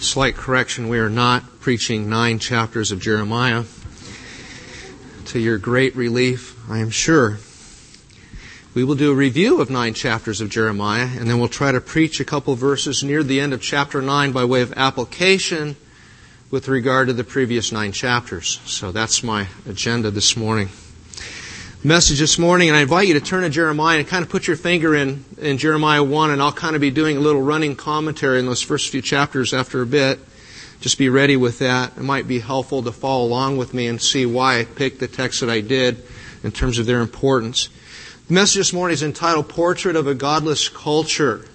Slight correction, we are not preaching 9 chapters of Jeremiah. To your great relief, I am sure. We will do a review of 9 chapters of Jeremiah, and then we'll try to preach a couple verses near the end of chapter 9 by way of application with regard to the previous 9 chapters. So that's my agenda this morning. Message this morning, and I invite you to turn to Jeremiah and kind of put your finger in Jeremiah 1, and I'll kind of be doing a little running commentary in those first few chapters after a bit. Just be ready with that. It might be helpful to follow along with me and see why I picked the text that I did in terms of their importance. The message this morning is entitled Portrait of a Godless Culture.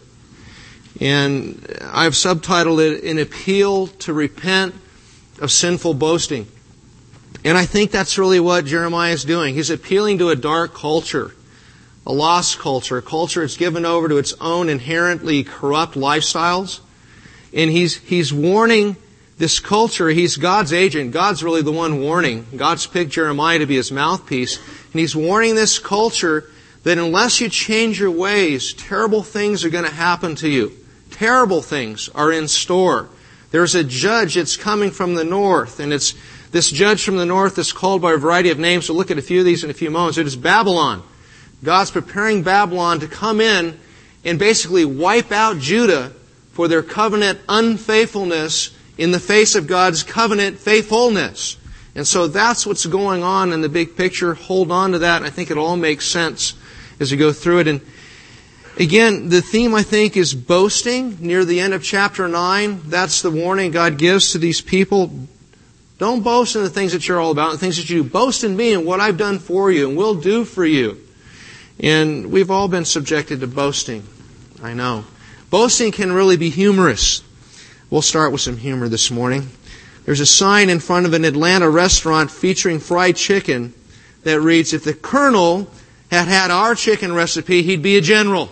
And I've subtitled it An Appeal to Repent of Sinful Boasting. And I think that's really what Jeremiah is doing. He's appealing to a dark culture, a lost culture, a culture that's given over to its own inherently corrupt lifestyles. And he's warning this culture. He's God's agent. God's really the one warning. God's picked Jeremiah to be his mouthpiece. And he's warning this culture that unless you change your ways, terrible things are going to happen to you. Terrible things are in store. There's a judge that's coming from the north, and this judge from the north is called by a variety of names. We'll look at a few of these in a few moments. It is Babylon. God's preparing Babylon to come in and basically wipe out Judah for their covenant unfaithfulness in the face of God's covenant faithfulness. And so that's what's going on in the big picture. Hold on to that, and I think it all makes sense as we go through it. And again, the theme, I think, is boasting. Near the end of chapter 9, that's the warning God gives to these people. Don't boast in the things that you're all about, the things that you do. Boast in me and what I've done for you and will do for you. And we've all been subjected to boasting. I know. Boasting can really be humorous. We'll start with some humor this morning. There's a sign in front of an Atlanta restaurant featuring fried chicken that reads, if the Colonel had had our chicken recipe, he'd be a general.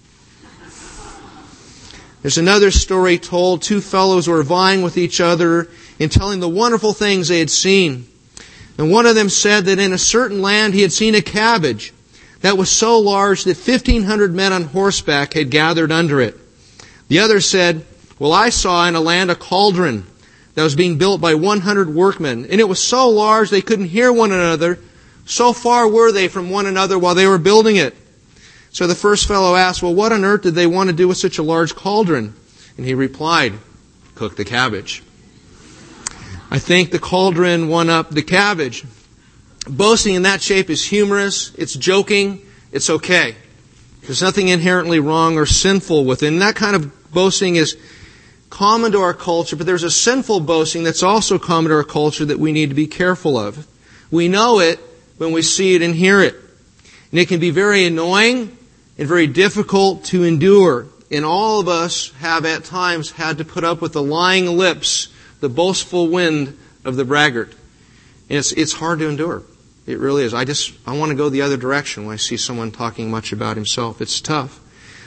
There's another story told. 2 fellows were vying with each other in telling the wonderful things they had seen. And one of them said that in a certain land he had seen a cabbage that was so large that 1,500 men on horseback had gathered under it. The other said, well, I saw in a land a cauldron that was being built by 100 workmen, and it was so large they couldn't hear one another. So far were they from one another while they were building it. So the first fellow asked, well, what on earth did they want to do with such a large cauldron? And he replied, cook the cabbage. I think the cauldron won up the cabbage. Boasting in that shape is humorous, it's joking, it's okay. There's nothing inherently wrong or sinful with it. And that kind of boasting is common to our culture, but there's a sinful boasting that's also common to our culture that we need to be careful of. We know it when we see it and hear it. And it can be very annoying and very difficult to endure. And all of us have at times had to put up with the lying lips, the boastful wind of the braggart. And it's hard to endure. It really is. I want to go the other direction when I see someone talking much about himself. It's tough.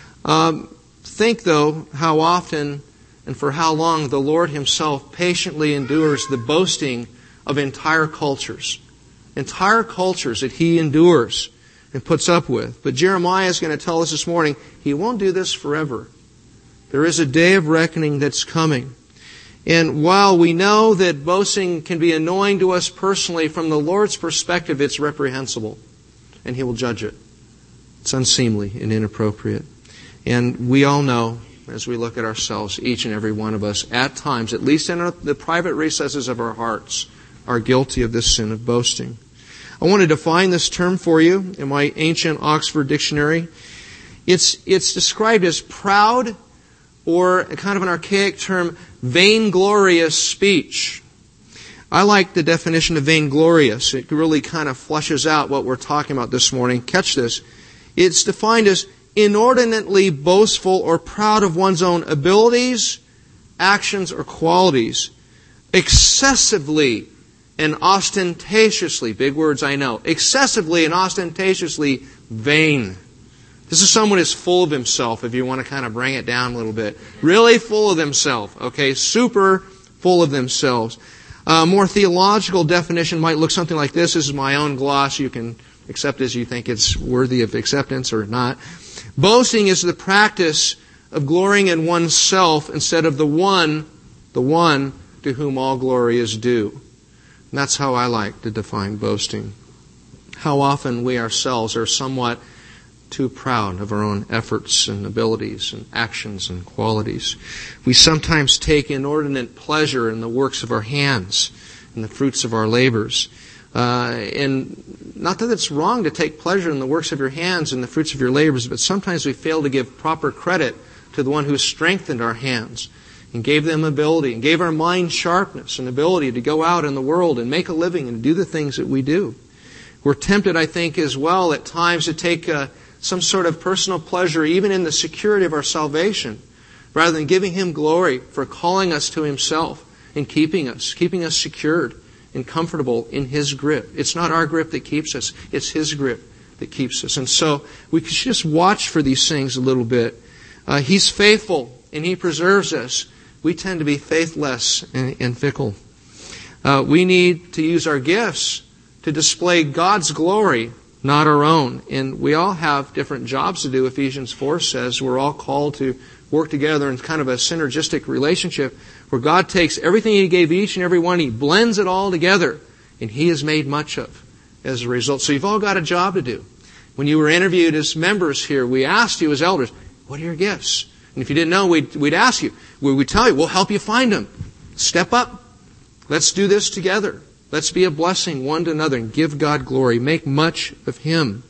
Think, though, how often and for how long the Lord Himself patiently endures the boasting of entire cultures. Entire cultures that He endures and puts up with. But Jeremiah is going to tell us this morning, He won't do this forever. There is a day of reckoning that's coming. And while we know that boasting can be annoying to us personally, from the Lord's perspective, it's reprehensible. And He will judge it. It's unseemly and inappropriate. And we all know, as we look at ourselves, each and every one of us, at times, at least in the private recesses of our hearts, are guilty of this sin of boasting. I want to define this term for you in my ancient Oxford Dictionary. It's described as proud, or kind of an archaic term, vainglorious speech. I like the definition of vainglorious. It really kind of flushes out what we're talking about this morning. Catch this. It's defined as inordinately boastful or proud of one's own abilities, actions, or qualities. Excessively and ostentatiously, big words I know, excessively and ostentatiously vain. This is someone who's full of himself, if you want to kind of bring it down a little bit. Really full of himself, okay? Super full of themselves. A more theological definition might look something like this. This is my own gloss. You can accept as you think it's worthy of acceptance or not. Boasting is the practice of glorying in oneself instead of the one the one to whom all glory is due. And that's how I like to define boasting. How often we ourselves are somewhat too proud of our own efforts and abilities and actions and qualities. We sometimes take inordinate pleasure in the works of our hands and the fruits of our labors. And not that it's wrong to take pleasure in the works of your hands and the fruits of your labors, but sometimes we fail to give proper credit to the one who has strengthened our hands and gave them ability and gave our mind sharpness and ability to go out in the world and make a living and do the things that we do. We're tempted, I think, as well at times to take some sort of personal pleasure even in the security of our salvation, rather than giving Him glory for calling us to Himself and keeping us secured and comfortable in His grip. It's not our grip that keeps us, it's His grip that keeps us. And so we should just watch for these things a little bit. He's faithful and He preserves us. We tend to be faithless and fickle. We need to use our gifts to display God's glory, not our own. And we all have different jobs to do. Ephesians 4 says we're all called to work together in kind of a synergistic relationship where God takes everything He gave each and every one, He blends it all together, and He is made much of as a result. So you've all got a job to do. When you were interviewed as members here, we asked you as elders, what are your gifts? And if you didn't know, we'd ask you. We'd tell you, we'll help you find them. Step up. Let's do this together. Let's be a blessing one to another and give God glory. Make much of Him.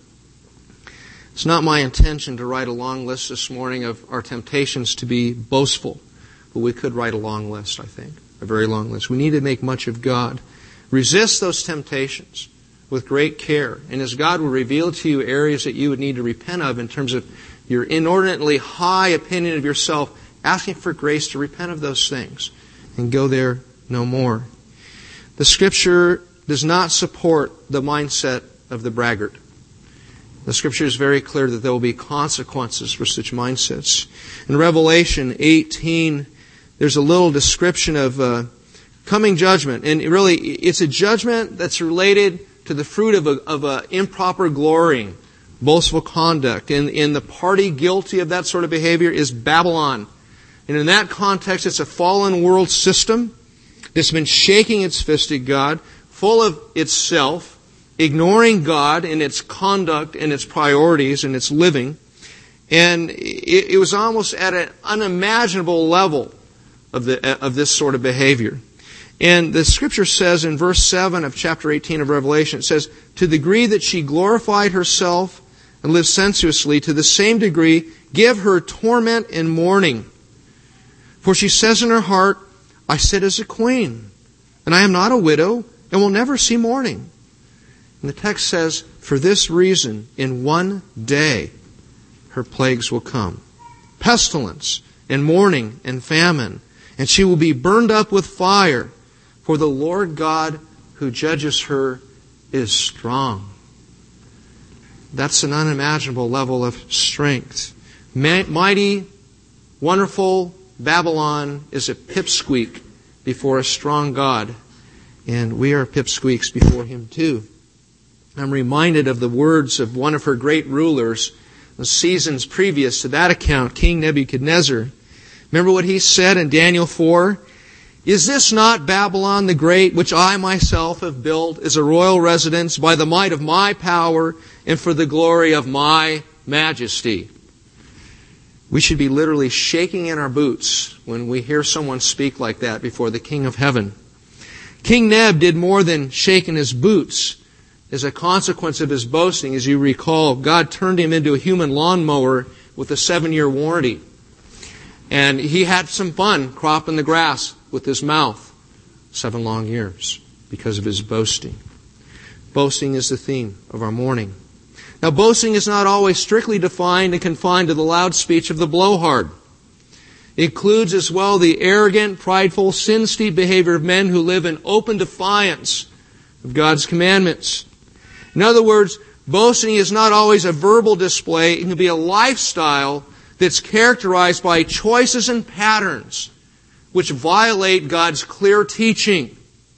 It's not my intention to write a long list this morning of our temptations to be boastful. But we could write a long list, I think. A very long list. We need to make much of God. Resist those temptations with great care. And as God will reveal to you areas that you would need to repent of in terms of your inordinately high opinion of yourself, asking for grace to repent of those things and go there no more. The Scripture does not support the mindset of the braggart. The Scripture is very clear that there will be consequences for such mindsets. In Revelation 18, there's a little description of coming judgment. And really, it's a judgment that's related to the fruit of a improper glorying, boastful conduct. And the party guilty of that sort of behavior is Babylon. And in that context, it's a fallen world system that's been shaking its fist at God, full of itself, ignoring God in its conduct and its priorities and its living. And it was almost at an unimaginable level of this sort of behavior. And the Scripture says in verse 7 of chapter 18 of Revelation, it says, to the degree that she glorified herself and lived sensuously, to the same degree give her torment and mourning. For she says in her heart, I sit as a queen, and I am not a widow, and will never see mourning. And the text says, for this reason, in one day, her plagues will come. Pestilence, and mourning, and famine, and she will be burned up with fire, for the Lord God who judges her is strong. That's an unimaginable level of strength. Mighty, wonderful Babylon is a pipsqueak before a strong God, and we are pipsqueaks before Him too. I'm reminded of the words of one of her great rulers, the seasons previous to that account, King Nebuchadnezzar. Remember what he said in Daniel 4? Is this not Babylon the Great, which I myself have built as a royal residence by the might of my power and for the glory of my majesty? We should be literally shaking in our boots when we hear someone speak like that before the King of Heaven. King Neb did more than shake in his boots. As a consequence of his boasting, as you recall, God turned him into a human lawnmower with a 7-year warranty. And he had some fun cropping the grass with his mouth 7 long years because of his boasting. Boasting is the theme of our morning. Now, boasting is not always strictly defined and confined to the loud speech of the blowhard. It includes as well the arrogant, prideful, sin-steeped behavior of men who live in open defiance of God's commandments. In other words, boasting is not always a verbal display. It can be a lifestyle that's characterized by choices and patterns which violate God's clear teaching.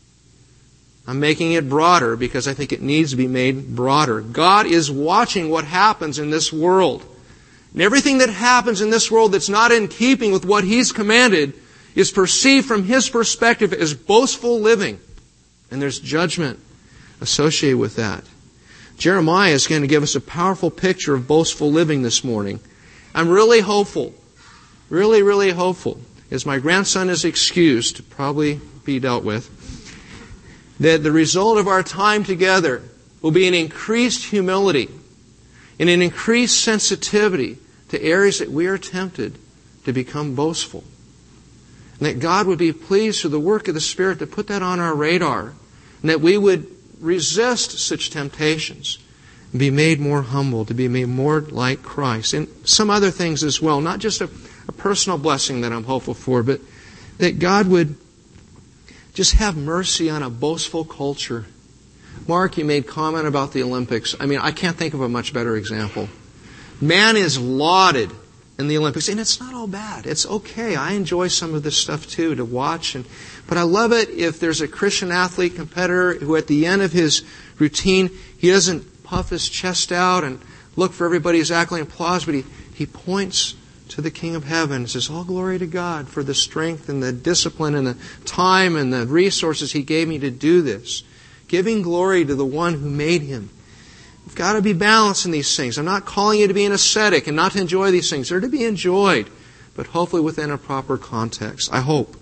I'm making it broader because I think it needs to be made broader. God is watching what happens in this world. And everything that happens in this world that's not in keeping with what He's commanded is perceived from his perspective as boastful living. And there's judgment associated with that. Jeremiah is going to give us a powerful picture of boastful living this morning. I'm really hopeful, really hopeful, as my grandson is excused to probably be dealt with, that the result of our time together will be an increased humility and an increased sensitivity to areas that we are tempted to become boastful. And that God would be pleased through the work of the Spirit to put that on our radar, and that we would resist such temptations and be made more humble, to be made more like Christ. And some other things as well, not just a personal blessing that I'm hopeful for, but that God would just have mercy on a boastful culture. Mark, you made comment about the Olympics. I mean, I can't think of a much better example. Man is lauded in the Olympics, and it's not all bad. It's okay. I enjoy some of this stuff too, to watch. But I love it if there's a Christian athlete competitor who at the end of his routine, he doesn't puff his chest out and look for everybody's accolade and applause, but he points to the King of Heaven and says, all glory to God for the strength and the discipline and the time and the resources He gave me to do this. Giving glory to the one who made him. You've got to be balanced in these things. I'm not calling you to be an ascetic and not to enjoy these things. They're to be enjoyed, but hopefully within a proper context. I hope.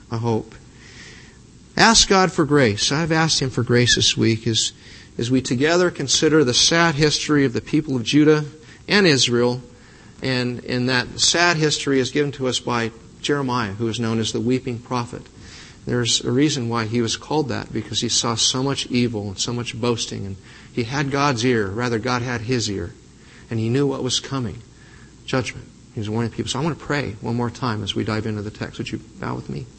Ask God for grace. I've asked Him for grace this week as we together consider the sad history of the people of Judah and Israel. And that sad history is given to us by Jeremiah, who is known as the weeping prophet. There's a reason why he was called that, because he saw so much evil and so much boasting. And he had God's ear. Rather, God had his ear. And he knew what was coming. Judgment. He was warning people. So I want to pray one more time as we dive into the text. Would you bow with me?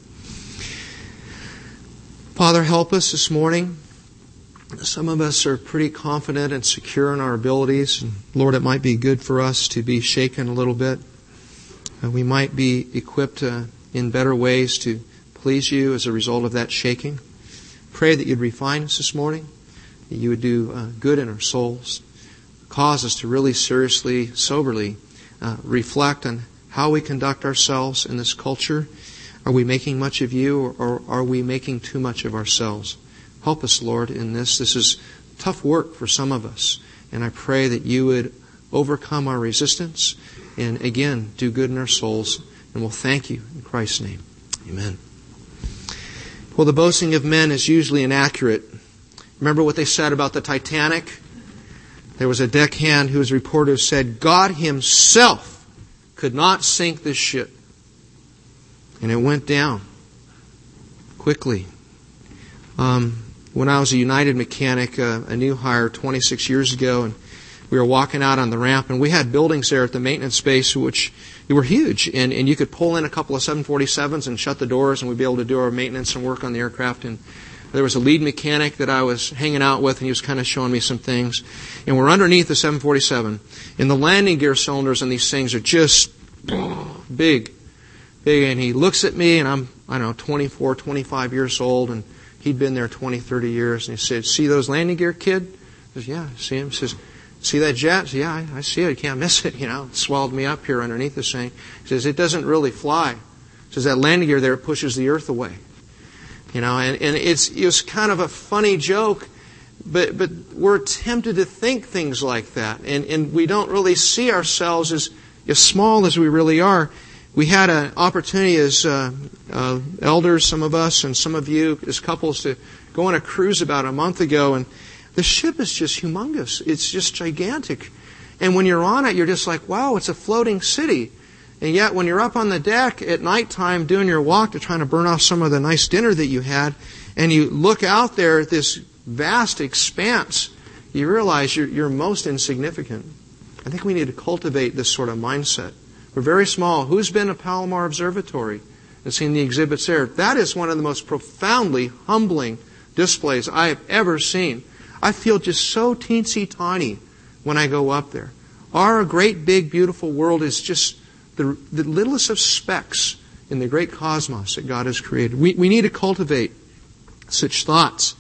Father, help us this morning. Some of us are pretty confident and secure in our abilities. And Lord, it might be good for us to be shaken a little bit. We might be equipped in better ways to please You as a result of that shaking. Pray that You'd refine us this morning, that You would do good in our souls, cause us to really seriously, soberly reflect on how we conduct ourselves in this culture. Are we making much of You, or are we making too much of ourselves? Help us, Lord, in this. This is tough work for some of us. And I pray that You would overcome our resistance and, again, do good in our souls. And we'll thank You in Christ's name. Amen. Well, the boasting of men is usually inaccurate. Remember what they said about the Titanic? There was a deckhand who was reported to have said, God Himself could not sink this ship. And it went down quickly. When I was a United mechanic, a new hire 26 years ago, and we were walking out on the ramp, and we had buildings there at the maintenance space which they were huge, and you could pull in a couple of 747s and shut the doors, and we'd be able to do our maintenance and work on the aircraft. And there was a lead mechanic that I was hanging out with, and he was kind of showing me some things. And we're underneath the 747, and the landing gear cylinders on these things are just big. And he looks at me, and I'm 24, 25 years old, and he'd been there 20, 30 years, and he said, see those landing gear, kid? I said, yeah, I see him. He says, see that jet? I said, yeah, I see it. You can't miss it. It swallowed me up here underneath this thing. He says, it doesn't really fly. He says, that landing gear there pushes the earth away. And it's kind of a funny joke, but we're tempted to think things like that. And we don't really see ourselves as small as we really are. We had an opportunity as elders, some of us, and some of you as couples, to go on a cruise about a month ago, and the ship is just humongous. It's just gigantic. And when you're on it, you're just like, wow, it's a floating city. And yet, when you're up on the deck at nighttime doing your walk to trying to burn off some of the nice dinner that you had, and you look out there at this vast expanse, you realize you're most insignificant. I think we need to cultivate this sort of mindset. We're very small. Who's been to Palomar Observatory and seen the exhibits there? That is one of the most profoundly humbling displays I have ever seen. I feel just so teensy tiny when I go up there. Our great, big, beautiful world is just the littlest of specks in the great cosmos that God has created. We need to cultivate such thoughts.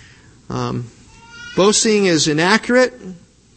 Boasting is inaccurate.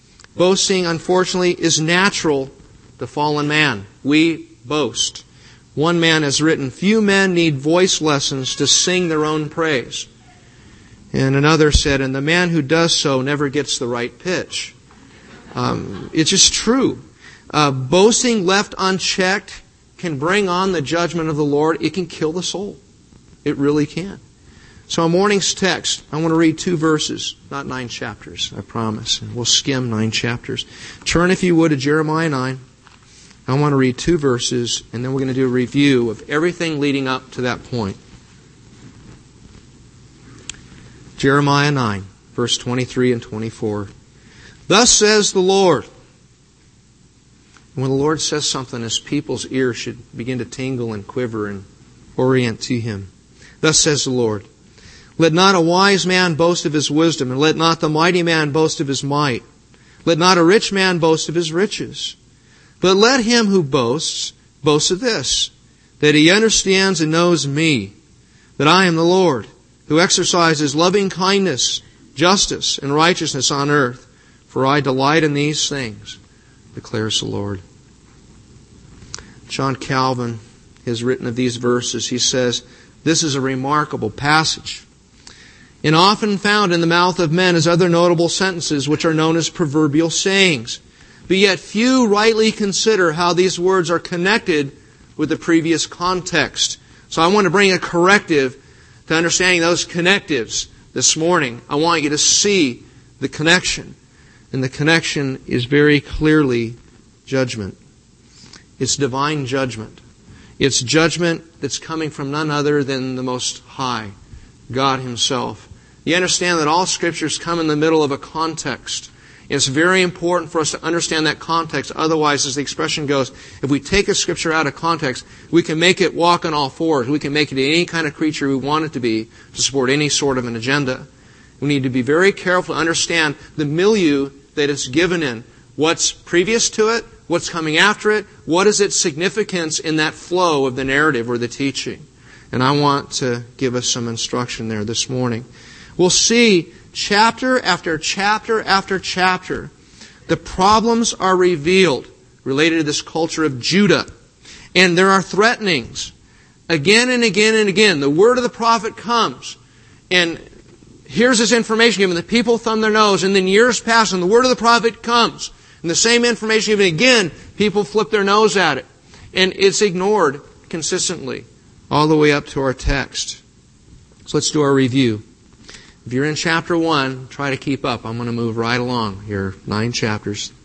Boasting, unfortunately, is natural to fallen man. We boast. One man has written, "Few men need voice lessons to sing their own praise." And another said, "And the man who does so never gets the right pitch." It's just true. Boasting left unchecked can bring on the judgment of the Lord. It can kill the soul. It really can. So our morning's text, I want to read 2 verses, not 9 chapters, I promise. And we'll skim 9 chapters. Turn, if you would, to Jeremiah 9. I want to read 2 verses, and then we're going to do a review of everything leading up to that point. Jeremiah 9, verse 23 and 24. "Thus says the Lord." When the Lord says something, His people's ears should begin to tingle and quiver and orient to Him. "Thus says the Lord, let not a wise man boast of his wisdom, and let not the mighty man boast of his might. Let not a rich man boast of his riches. But let him who boasts, boast of this, that he understands and knows me, that I am the Lord, who exercises loving kindness, justice, and righteousness on earth. For I delight in these things, declares the Lord." John Calvin has written of these verses. He says, "This is a remarkable passage, and often found in the mouth of men as other notable sentences which are known as proverbial sayings. But yet few rightly consider how these words are connected with the previous context." So I want to bring a corrective to understanding those connectives this morning. I want you to see the connection. And the connection is very clearly judgment. It's divine judgment. It's judgment that's coming from none other than the Most High, God Himself. You understand that all Scriptures come in the middle of a context. It's very important for us to understand that context. Otherwise, as the expression goes, if we take a Scripture out of context, we can make it walk on all fours. We can make it any kind of creature we want it to be to support any sort of an agenda. We need to be very careful to understand the milieu that it's given in. What's previous to it? What's coming after it? What is its significance in that flow of the narrative or the teaching? And I want to give us some instruction there this morning. We'll see chapter after chapter after chapter, the problems are revealed related to this culture of Judah. And there are threatenings. Again and again and again, the word of the prophet comes. And here's this information given. The people thumb their nose, and then years pass, and the word of the prophet comes. And the same information given again, people flip their nose at it. And it's ignored consistently, all the way up to our text. So let's do our review. If you're in chapter 1, try to keep up. I'm going to move right along here, 9 chapters.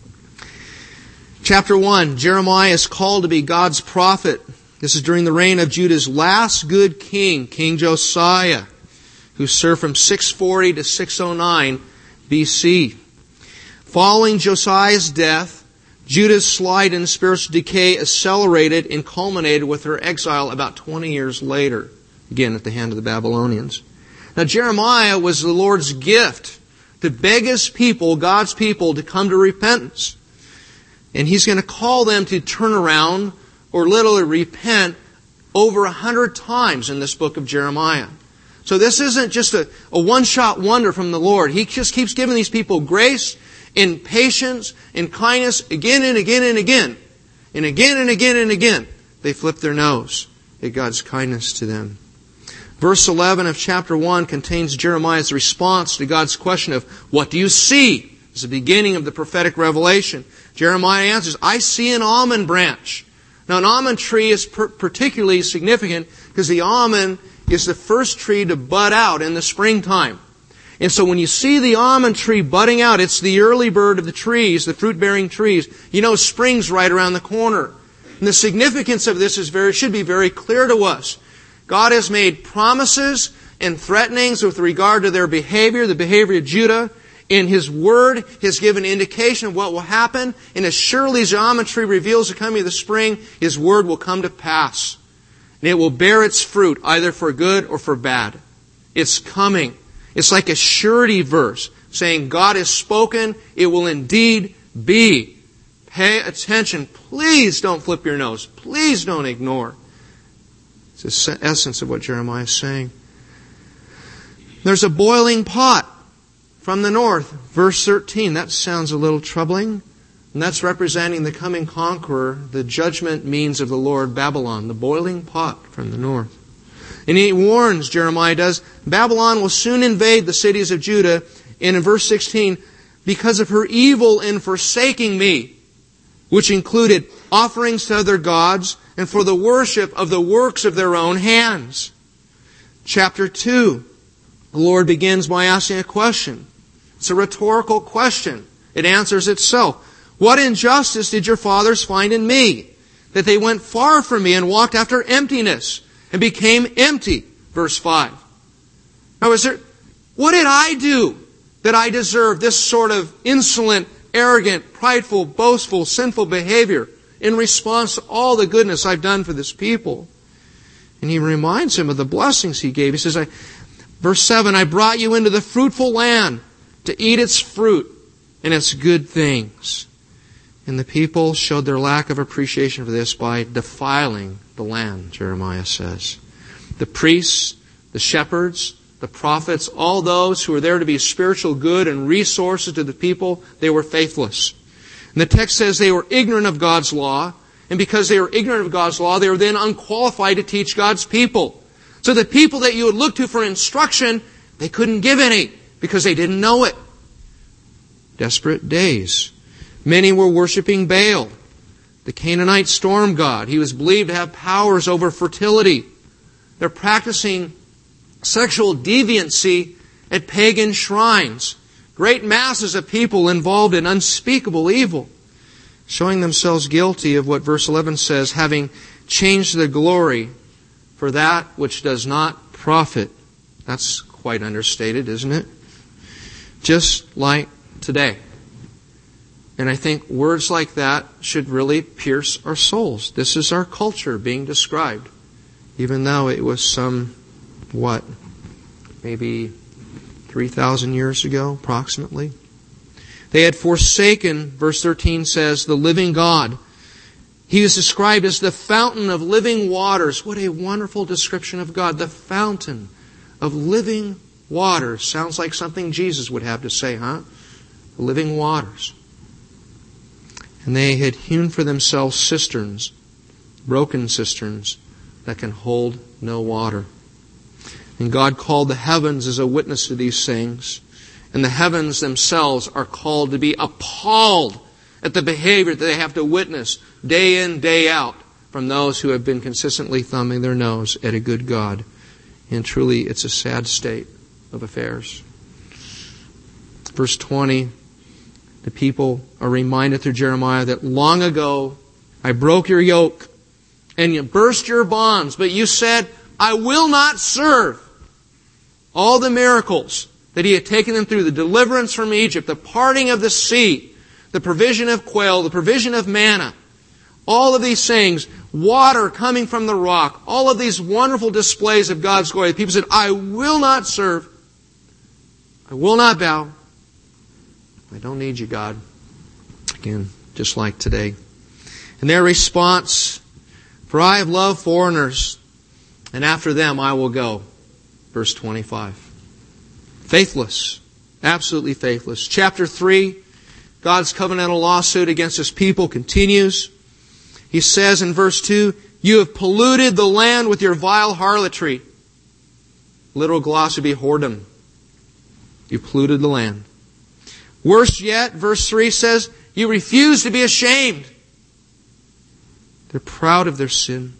Chapter 1, Jeremiah is called to be God's prophet. This is during the reign of Judah's last good king, King Josiah, who served from 640 to 609 BC. Following Josiah's death, Judah's slide in spiritual decay accelerated and culminated with her exile about 20 years later, again at the hand of the Babylonians. Now Jeremiah was the Lord's gift to beg His people, God's people, to come to repentance. And He's going to call them to turn around or literally repent over 100 times in this book of Jeremiah. So this isn't just a one-shot wonder from the Lord. He just keeps giving these people grace and patience and kindness again and again and again. And again and again and again. They flip their nose at God's kindness to them. Verse 11 of chapter 1 contains Jeremiah's response to God's question of, "What do you see?" It's the beginning of the prophetic revelation. Jeremiah answers, "I see an almond branch." Now an almond tree is particularly significant because the almond is the first tree to bud out in the springtime. And so when you see the almond tree budding out, it's the early bird of the trees, the fruit-bearing trees. You know spring's right around the corner. And the significance of this should be very clear to us. God has made promises and threatenings with regard to their behavior, the behavior of Judah. In His Word has given indication of what will happen. And as surely as the almond tree reveals the coming of the spring, His Word will come to pass. And it will bear its fruit, either for good or for bad. It's coming. It's like a surety verse saying, God has spoken, it will indeed be. Pay attention. Please don't flip your nose. Please don't ignore. It's the essence of what Jeremiah is saying. There's a boiling pot from the north. Verse 13. That sounds a little troubling. And that's representing the coming conqueror, the judgment means of the Lord, Babylon, the boiling pot from the north. And he warns, Jeremiah does, Babylon will soon invade the cities of Judah. And in verse 16, because of her evil in forsaking me, which included offerings to other gods and for the worship of the works of their own hands. Chapter 2, the Lord begins by asking a question. It's a rhetorical question. It answers itself. What injustice did your fathers find in me, that they went far from me and walked after emptiness and became empty? Verse 5. Now, what did I do that I deserve this sort of insolent, arrogant, prideful, boastful, sinful behavior in response to all the goodness I've done for this people? And he reminds him of the blessings he gave. He says, verse 7, I brought you into the fruitful land to eat its fruit and its good things. And the people showed their lack of appreciation for this by defiling the land, Jeremiah says. The priests, the shepherds, the prophets, all those who were there to be spiritual good and resources to the people, they were faithless. And the text says they were ignorant of God's law, and because they were ignorant of God's law, they were then unqualified to teach God's people. So the people that you would look to for instruction, they couldn't give any because they didn't know it. Desperate days. Many were worshiping Baal, the Canaanite storm god. He was believed to have powers over fertility. They're practicing sexual deviancy at pagan shrines. Great masses of people involved in unspeakable evil, showing themselves guilty of what verse 11 says, having changed the glory for that which does not profit. That's quite understated, isn't it? Just like today. And I think words like that should really pierce our souls. This is our culture being described, even though it was maybe 3,000 years ago, approximately. They had forsaken, verse 13 says, the living God. He is described as the fountain of living waters. What a wonderful description of God. The fountain of living waters. Sounds like something Jesus would have to say, huh? Living waters. And they had hewn for themselves cisterns, broken cisterns, that can hold no water. And God called the heavens as a witness to these things. And the heavens themselves are called to be appalled at the behavior that they have to witness day in, day out from those who have been consistently thumbing their nose at a good God. And truly, it's a sad state of affairs. Verse 20, the people are reminded through Jeremiah that long ago I broke your yoke and you burst your bonds, but you said, I will not serve. All the miracles that He had taken them through, the deliverance from Egypt, the parting of the sea, the provision of quail, the provision of manna, all of these things, water coming from the rock, all of these wonderful displays of God's glory. The people said, I will not serve. I will not bow. I don't need you, God. Again, just like today. And their response, for I have loved foreigners, and after them I will go. Verse 25. Faithless. Absolutely faithless. Chapter 3, God's covenantal lawsuit against His people continues. He says in verse 2, you have polluted the land with your vile harlotry. Literal gloss would be whoredom. You polluted the land. Worse yet, verse 3 says, you refuse to be ashamed. They're proud of their sin.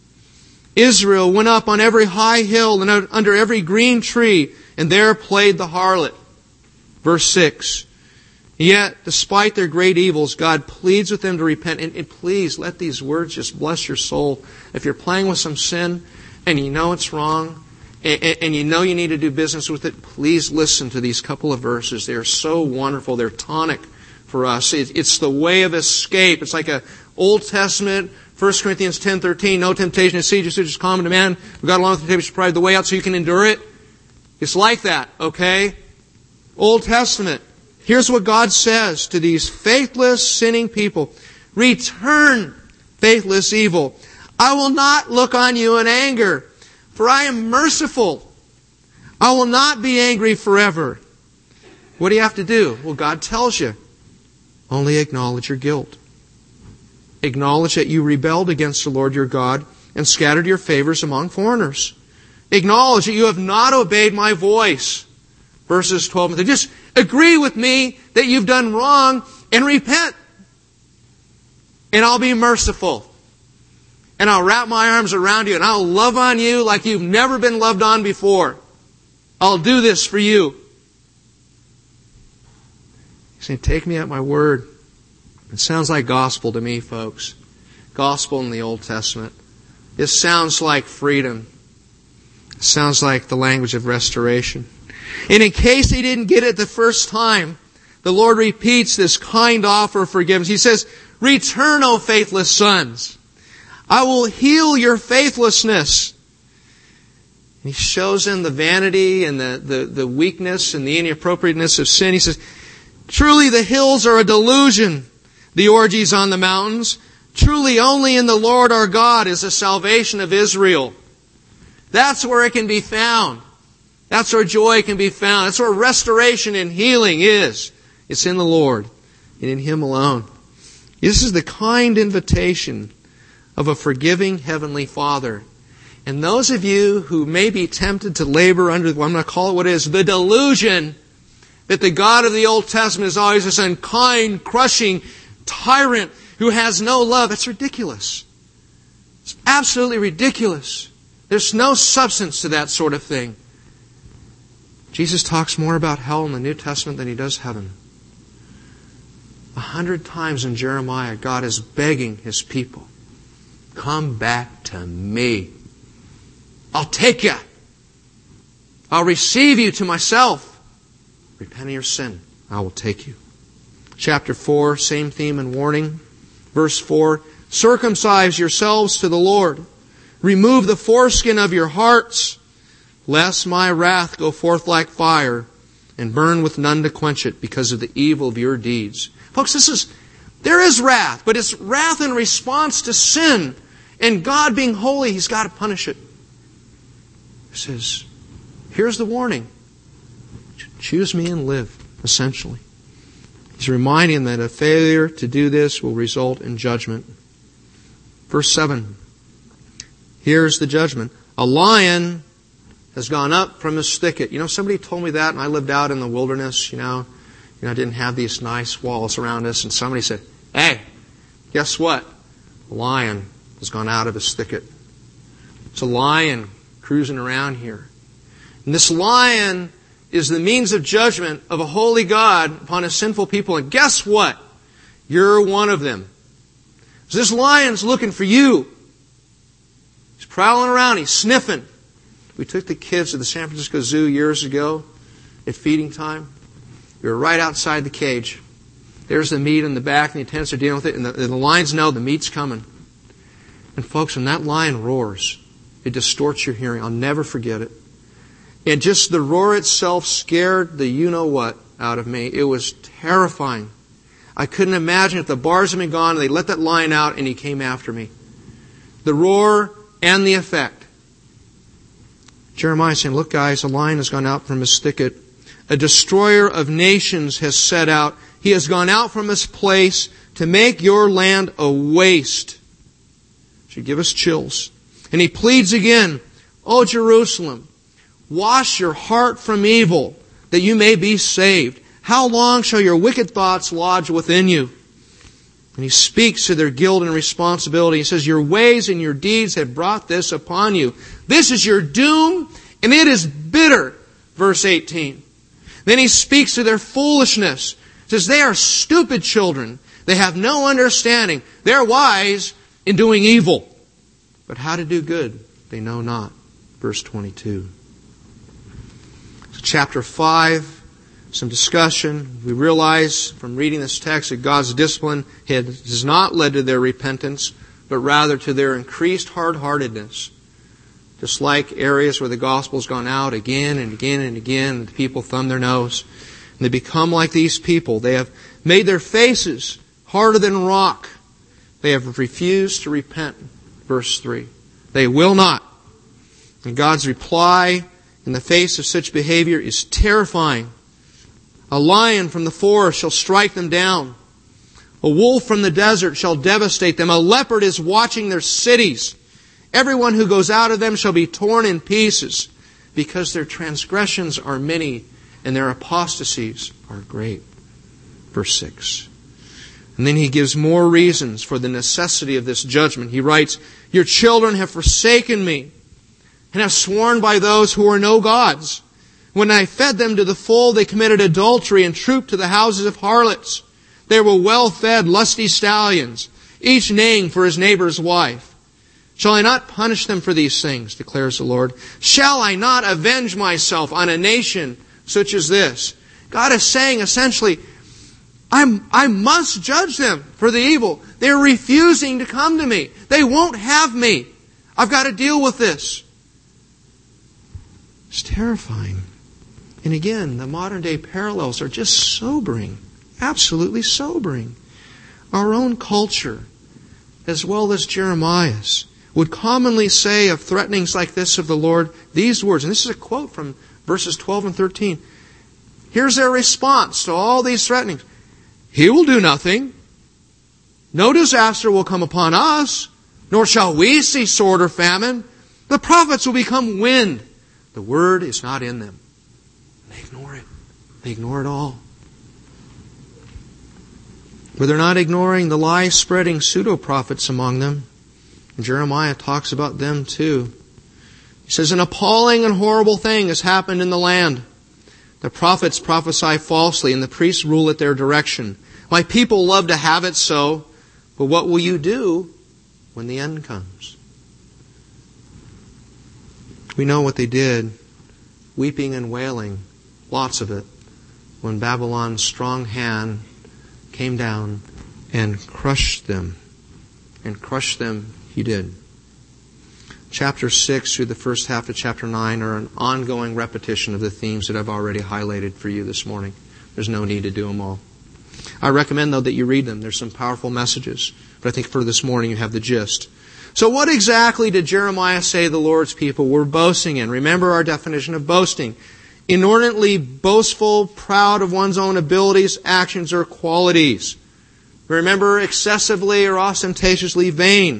Israel went up on every high hill and under every green tree, and there played the harlot. Verse 6. Yet, despite their great evils, God pleads with them to repent. And please, let these words just bless your soul. If you're playing with some sin, and you know it's wrong, and you know you need to do business with it, please listen to these couple of verses. They are so wonderful. They're tonic for us. It's the way of escape. It's like an Old Testament, 1 Corinthians 10:13, no temptation is siege, which is common to man. We've got along with the temptation to provide the way out so you can endure it. It's like that, okay? Old Testament. Here's what God says to these faithless, sinning people. Return, faithless evil. I will not look on you in anger, for I am merciful. I will not be angry forever. What do you have to do? Well, God tells you. Only acknowledge your guilt. Acknowledge that you rebelled against the Lord your God and scattered your favors among foreigners. Acknowledge that you have not obeyed my voice. Verses 12 and 13. Just agree with me that you've done wrong and repent. And I'll be merciful. And I'll wrap my arms around you and I'll love on you like you've never been loved on before. I'll do this for you. He's saying, take me at my word. It sounds like gospel to me, folks. Gospel in the Old Testament. It sounds like freedom. It sounds like the language of restoration. And in case he didn't get it the first time, the Lord repeats this kind offer of forgiveness. He says, return, O faithless sons. I will heal your faithlessness. And he shows them the vanity and the weakness and the inappropriateness of sin. He says, truly the hills are a delusion, the orgies on the mountains. Truly only in the Lord our God is the salvation of Israel. That's where it can be found. That's where joy can be found. That's where restoration and healing is. It's in the Lord and in Him alone. This is the kind invitation of a forgiving Heavenly Father. And those of you who may be tempted to labor under, I'm going to call it what it is, the delusion that the God of the Old Testament is always this unkind, crushing tyrant who has no love, that's ridiculous. It's absolutely ridiculous. There's no substance to that sort of thing. Jesus talks more about hell in the New Testament than He does heaven. 100 times in Jeremiah, God is begging His people, come back to me. I'll take you. I'll receive you to myself. Repent of your sin. I will take you. Chapter 4, same theme and warning. Verse 4, circumcise yourselves to the Lord. Remove the foreskin of your hearts, lest my wrath go forth like fire and burn with none to quench it because of the evil of your deeds. Folks, there is wrath, but it's wrath in response to sin. And God being holy, He's got to punish it. He says, here's the warning. Choose me and live, essentially. He's reminding them that a failure to do this will result in judgment. Verse 7. Here's the judgment. A lion has gone up from his thicket. Somebody told me that, and I lived out in the wilderness, I didn't have these nice walls around us, and somebody said, hey, guess what? A lion has gone out of his thicket. It's a lion cruising around here. And this lion is the means of judgment of a holy God upon His sinful people. And guess what? You're one of them. So this lion's looking for you. He's prowling around. He's sniffing. We took the kids to the San Francisco Zoo years ago at feeding time. We were right outside the cage. There's the meat in the back, and the attendants are dealing with it, and the lions know the meat's coming. And folks, when that lion roars, it distorts your hearing. I'll never forget it. And just the roar itself scared the you-know-what out of me. It was terrifying. I couldn't imagine if the bars had been gone and they let that lion out and he came after me. The roar and the effect. Jeremiah is saying, look guys, a lion has gone out from his thicket. A destroyer of nations has set out. He has gone out from his place to make your land a waste. Should give us chills. And he pleads again, O Jerusalem, wash your heart from evil, that you may be saved. How long shall your wicked thoughts lodge within you? And he speaks to their guilt and responsibility. He says, your ways and your deeds have brought this upon you. This is your doom, and it is bitter. Verse 18. Then he speaks to their foolishness. He says, they are stupid children. They have no understanding. They're wise in doing evil. But how to do good, they know not. Verse 22. So chapter 5, some discussion. We realize from reading this text that God's discipline has not led to their repentance, but rather to their increased hard-heartedness. Just like areas where the gospel's gone out again and again and again, and the people thumb their nose. And they become like these people. They have made their faces harder than rock. They have refused to repent. Verse 3. They will not. And God's reply in the face of such behavior is terrifying. A lion from the forest shall strike them down. A wolf from the desert shall devastate them. A leopard is watching their cities. Everyone who goes out of them shall be torn in pieces, because their transgressions are many and their apostasies are great. Verse 6. And then he gives more reasons for the necessity of this judgment. He writes, your children have forsaken me and have sworn by those who are no gods. When I fed them to the full, they committed adultery and trooped to the houses of harlots. They were well-fed, lusty stallions, each neighing for his neighbor's wife. Shall I not punish them for these things, declares the Lord? Shall I not avenge myself on a nation such as this? God is saying essentially, I must judge them for the evil. They're refusing to come to me. They won't have me. I've got to deal with this. It's terrifying. And again, the modern day parallels are just sobering. Absolutely sobering. Our own culture, as well as Jeremiah's, would commonly say of threatenings like this of the Lord these words. And this is a quote from verses 12 and 13. Here's their response to all these threatenings. He will do nothing. No disaster will come upon us, nor shall we see sword or famine. The prophets will become wind. The word is not in them. They ignore it. They ignore it all. But they're not ignoring the lie-spreading pseudo-prophets among them. And Jeremiah talks about them too. He says, an appalling and horrible thing has happened in the land. The prophets prophesy falsely, and the priests rule at their direction. My people love to have it so, but what will you do when the end comes? We know what they did, weeping and wailing, lots of it, when Babylon's strong hand came down and crushed them. And crushed them he did. Chapter 6 through the first half of chapter 9 are an ongoing repetition of the themes that I've already highlighted for you this morning. There's no need to do them all. I recommend, though, that you read them. There's some powerful messages. But I think for this morning you have the gist. So what exactly did Jeremiah say the Lord's people were boasting in? Remember our definition of boasting. Inordinately boastful, proud of one's own abilities, actions, or qualities. Remember, excessively or ostentatiously vain.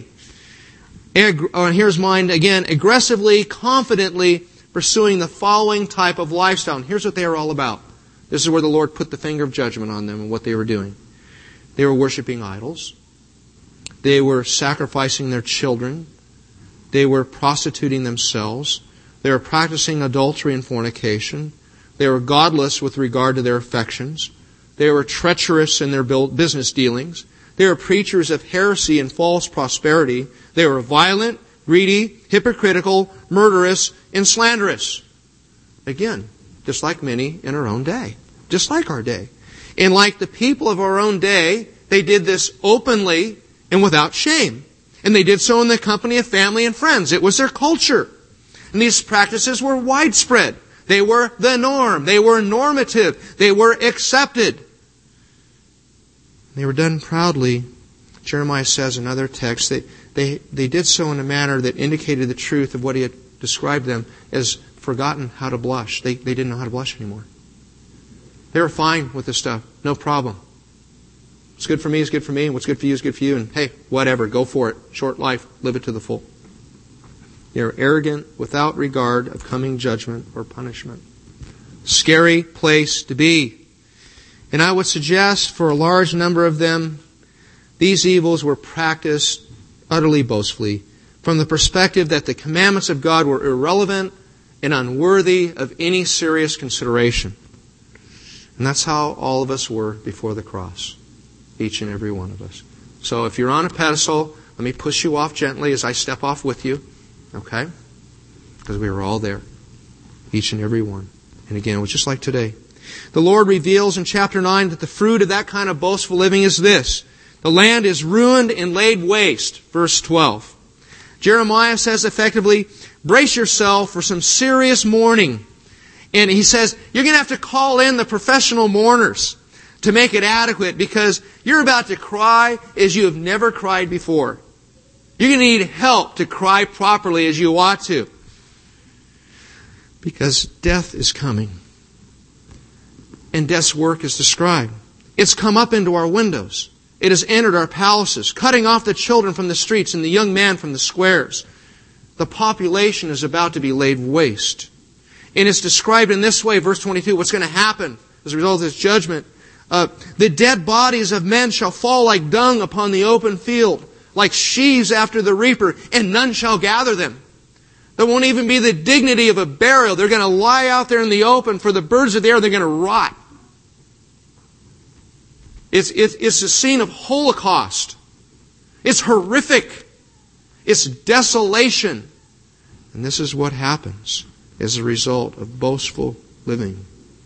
And here's mine again. Aggressively, confidently pursuing the following type of lifestyle. And here's what they are all about. This is where the Lord put the finger of judgment on them and what they were doing. They were worshiping idols. They were sacrificing their children. They were prostituting themselves. They were practicing adultery and fornication. They were godless with regard to their affections. They were treacherous in their business dealings. They were preachers of heresy and false prosperity. They were violent, greedy, hypocritical, murderous, and slanderous. Again, just like many in our own day. Just like our day. And like the people of our own day, they did this openly and without shame. And they did so in the company of family and friends. It was their culture. And these practices were widespread. They were the norm. They were normative. They were accepted. They were done proudly. Jeremiah says in another text that they did so in a manner that indicated the truth of what he had described them as forgotten how to blush. They didn't know how to blush anymore. They were fine with this stuff. No problem. What's good for me is good for me, and what's good for you is good for you, and hey, whatever, go for it. Short life, live it to the full. They are arrogant without regard of coming judgment or punishment. Scary place to be. And I would suggest for a large number of them, these evils were practiced utterly boastfully from the perspective that the commandments of God were irrelevant and unworthy of any serious consideration. And that's how all of us were before the cross. Each and every one of us. So if you're on a pedestal, let me push you off gently as I step off with you. Okay? Because we were all there. Each and every one. And again, it was just like today. The Lord reveals in chapter 9 that the fruit of that kind of boastful living is this. The land is ruined and laid waste. Verse 12. Jeremiah says effectively, brace yourself for some serious mourning. And he says, you're going to have to call in the professional mourners to make it adequate because you're about to cry as you have never cried before. You're going to need help to cry properly as you ought to. Because death is coming. And death's work is described. It's come up into our windows. It has entered our palaces, cutting off the children from the streets and the young man from the squares. The population is about to be laid waste. And it's described in this way, verse 22, what's going to happen as a result of this judgment. The dead bodies of men shall fall like dung upon the open field, like sheaves after the reaper, and none shall gather them. There won't even be the dignity of a burial. They're going to lie out there in the open for the birds of the air. They're going to rot. It's a scene of Holocaust. It's horrific. It's desolation. And this is what happens as a result of boastful living.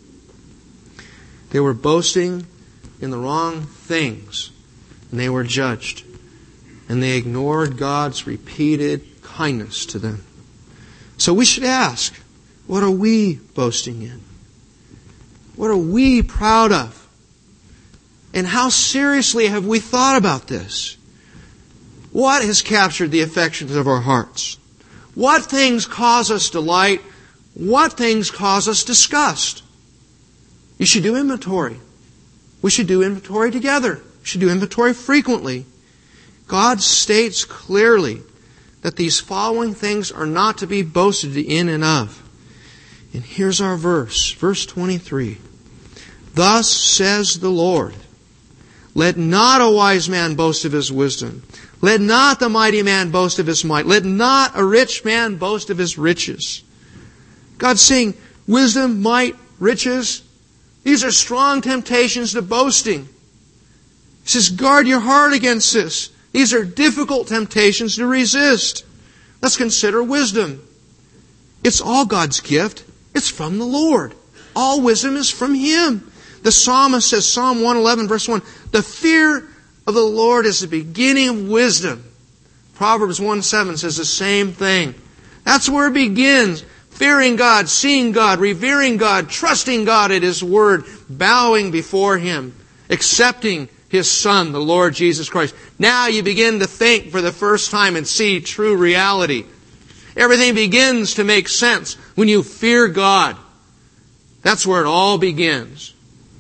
They were boasting in the wrong things, and they were judged. And they ignored God's repeated kindness to them. So we should ask, what are we boasting in? What are we proud of? And how seriously have we thought about this? What has captured the affections of our hearts? What things cause us delight? What things cause us disgust? You should do inventory. We should do inventory together. We should do inventory frequently. God states clearly that these following things are not to be boasted in and of. And here's our verse, verse 23. Thus says the Lord, let not a wise man boast of his wisdom. Let not the mighty man boast of his might. Let not a rich man boast of his riches. God's saying, wisdom, might, riches, these are strong temptations to boasting. He says, guard your heart against this. These are difficult temptations to resist. Let's consider wisdom. It's all God's gift. It's from the Lord. All wisdom is from Him. The psalmist says, Psalm 111, verse 1, the fear of the Lord is the beginning of wisdom. Proverbs 1:7 says the same thing. That's where it begins. Fearing God, seeing God, revering God, trusting God at His Word, bowing before Him, accepting His Son, the Lord Jesus Christ. Now you begin to think for the first time and see true reality. Everything begins to make sense when you fear God. That's where it all begins.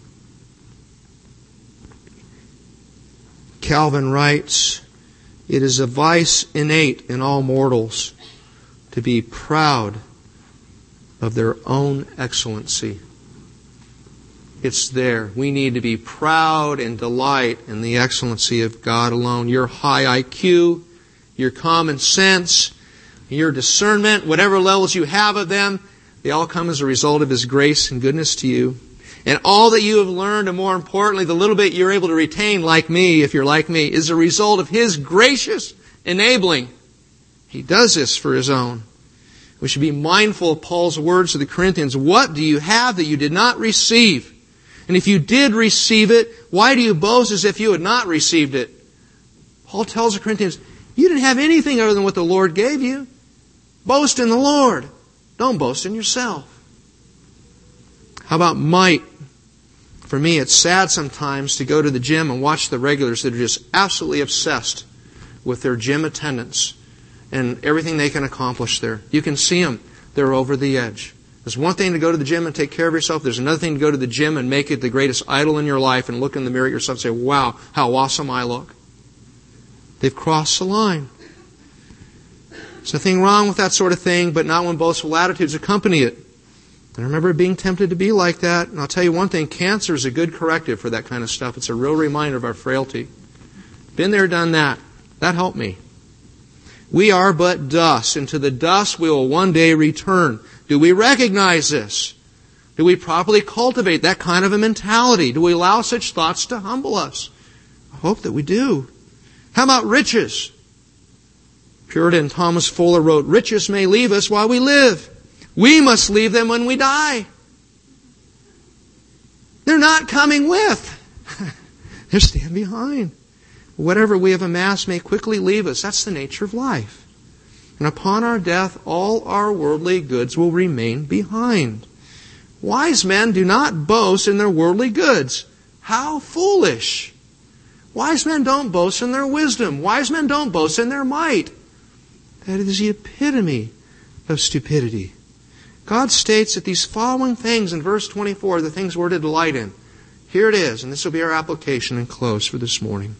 Calvin writes, it is a vice innate in all mortals to be proud of their own excellency. It's there. We need to be proud and delight in the excellency of God alone. Your high IQ, your common sense, your discernment, whatever levels you have of them, they all come as a result of His grace and goodness to you. And all that you have learned, and more importantly, the little bit you're able to retain, like me, if you're like me, is a result of His gracious enabling. He does this for His own. We should be mindful of Paul's words to the Corinthians. What do you have that you did not receive? And if you did receive it, why do you boast as if you had not received it? Paul tells the Corinthians, you didn't have anything other than what the Lord gave you. Boast in the Lord. Don't boast in yourself. How about might? For me, it's sad sometimes to go to the gym and watch the regulars that are just absolutely obsessed with their gym attendance and everything they can accomplish there. You can see them. They're over the edge. There's one thing to go to the gym and take care of yourself. There's another thing to go to the gym and make it the greatest idol in your life and look in the mirror at yourself and say, wow, how awesome I look. They've crossed the line. There's nothing wrong with that sort of thing, but not when boastful attitudes accompany it. I remember being tempted to be like that. And I'll tell you one thing, cancer is a good corrective for that kind of stuff. It's a real reminder of our frailty. Been there, done that. That helped me. We are but dust, and to the dust we will one day return. Do we recognize this? Do we properly cultivate that kind of a mentality? Do we allow such thoughts to humble us? I hope that we do. How about riches? Puritan Thomas Fuller wrote, riches may leave us while we live. We must leave them when we die. They're not coming with. They're staying behind. Whatever we have amassed may quickly leave us. That's the nature of life. And upon our death, all our worldly goods will remain behind. Wise men do not boast in their worldly goods. How foolish! Wise men don't boast in their wisdom. Wise men don't boast in their might. That is the epitome of stupidity. God states that these following things in verse 24 are the things we're to delight in. Here it is, and this will be our application and close for this morning.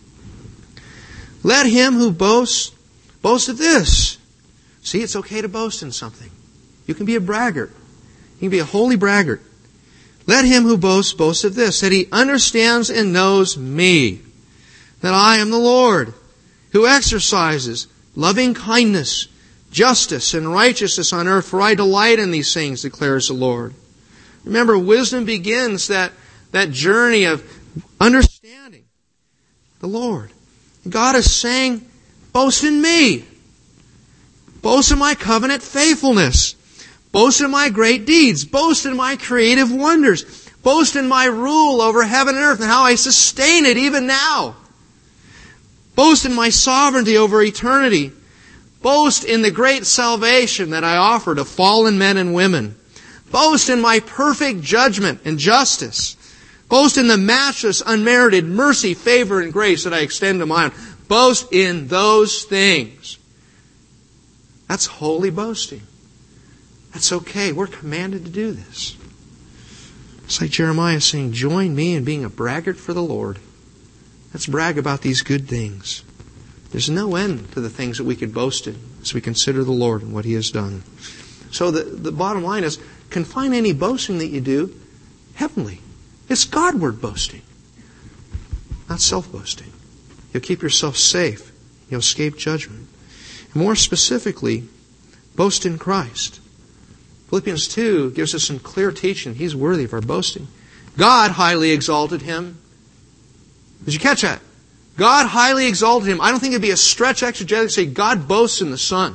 Let him who boasts, boast of this. See, it's okay to boast in something. You can be a braggart. You can be a holy braggart. Let him who boasts, boast of this, that he understands and knows me, that I am the Lord, who exercises loving kindness, justice, and righteousness on earth, for I delight in these things, declares the Lord. Remember, wisdom begins that journey of understanding the Lord. God is saying, boast in me. Boast in my covenant faithfulness. Boast in my great deeds. Boast in my creative wonders. Boast in my rule over heaven and earth and how I sustain it even now. Boast in my sovereignty over eternity. Boast in the great salvation that I offer to fallen men and women. Boast in my perfect judgment and justice. Boast in the matchless, unmerited mercy, favor, and grace that I extend to mine. Boast in those things. That's holy boasting. That's okay. We're commanded to do this. It's like Jeremiah saying, join me in being a braggart for the Lord. Let's brag about these good things. There's no end to the things that we could boast in as we consider the Lord and what He has done. So the bottom line is, confine any boasting that you do heavenly. It's Godward boasting, not self-boasting. You'll keep yourself safe. You'll escape judgment. And more specifically, boast in Christ. Philippians 2 gives us some clear teaching. He's worthy of our boasting. God highly exalted Him. Did you catch that? God highly exalted Him. I don't think it'd be a stretch exegetically to say God boasts in the Son.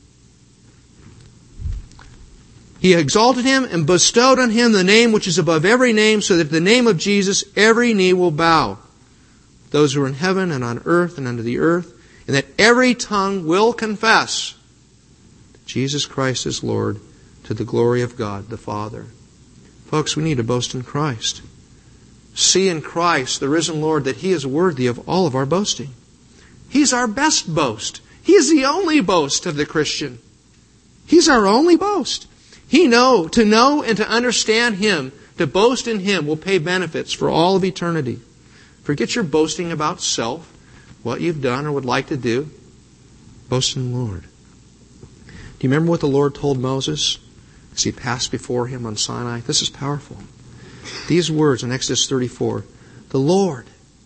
He exalted Him and bestowed on Him the name which is above every name, so that at the name of Jesus every knee will bow. Those who are in heaven and on earth and under the earth, and that every tongue will confess that Jesus Christ is Lord, to the glory of God the Father. Folks, we need to boast in Christ. See in Christ, the risen Lord, that He is worthy of all of our boasting. He's our best boast. He is the only boast of the Christian. He's our only boast. To know and to understand Him, to boast in Him, will pay benefits for all of eternity. Forget your boasting about self, what you've done or would like to do. Boast in the Lord. Do you remember what the Lord told Moses as he passed before him on Sinai? This is powerful. These words in Exodus 34. The Lord,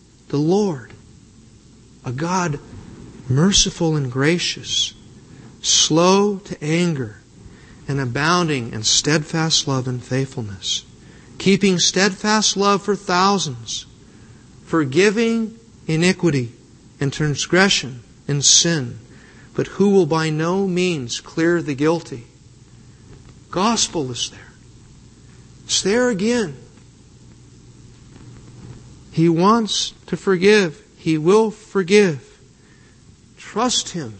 a God merciful and gracious, slow to anger, and abounding in steadfast love and faithfulness, keeping steadfast love for thousands, forgiving iniquity and transgression and sin, but who will by no means clear the guilty. Gospel is there. It's there again. He wants to forgive. He will forgive. Trust Him.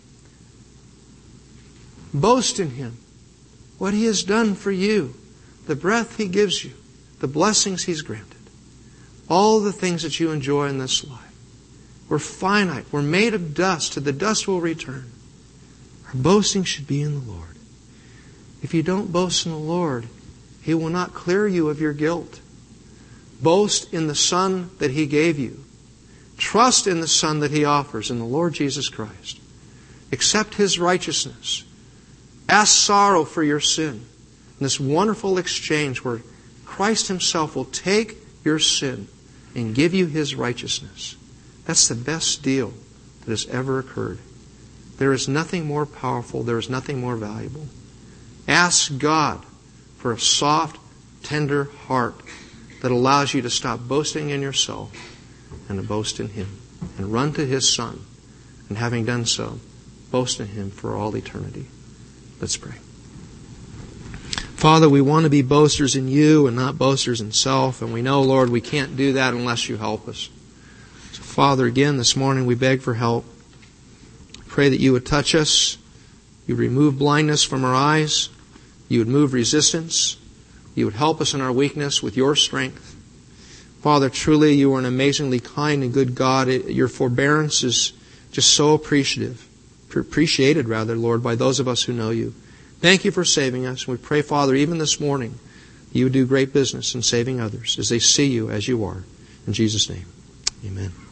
Boast in Him. What He has done for you. The breath He gives you. The blessings He's granted. All the things that you enjoy in this life. We're finite. We're made of dust. To the dust we'll return. Our boasting should be in the Lord. If you don't boast in the Lord, He will not clear you of your guilt. Boast in the Son that He gave you. Trust in the Son that He offers, in the Lord Jesus Christ. Accept His righteousness. Ask sorrow for your sin. In this wonderful exchange where Christ Himself will take your sin and give you His righteousness. That's the best deal that has ever occurred. There is nothing more powerful. There is nothing more valuable. Ask God for a soft, tender heart that allows you to stop boasting in yourself and to boast in Him. And run to His Son. And having done so, boast in Him for all eternity. Let's pray. Father, we want to be boasters in You and not boasters in self. And we know, Lord, we can't do that unless You help us. So, Father, again, this morning we beg for help. Pray that You would touch us. You would remove blindness from our eyes. You would move resistance. You would help us in our weakness with Your strength. Father, truly You are an amazingly kind and good God. Your forbearance is just so appreciated, Lord, by those of us who know You. Thank You for saving us. We pray, Father, even this morning, you would do great business in saving others as they see you as you are. In Jesus' name, amen.